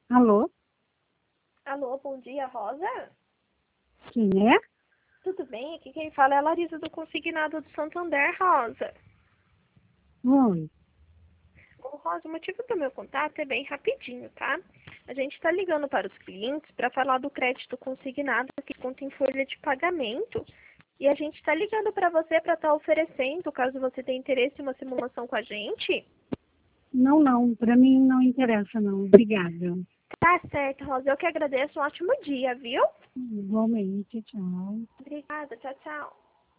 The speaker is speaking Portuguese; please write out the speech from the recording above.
Alô? Alô, bom dia, Rosa? Quem é? Tudo bem? Aqui quem fala é a Larissa do Consignado do Santander, Rosa. Oi. Ô, Rosa, o motivo do meu contato é bem rapidinho, tá? A gente está ligando para os clientes para falar do crédito consignado que conta em folha de pagamento. E a gente está ligando para você para estar oferecendo, caso você tenha interesse em uma simulação com a gente. Não, para mim não interessa não. Obrigada. Tá certo, Rosa. Eu que agradeço. Um ótimo dia, viu? Igualmente, tchau. Obrigada. Tchau, tchau.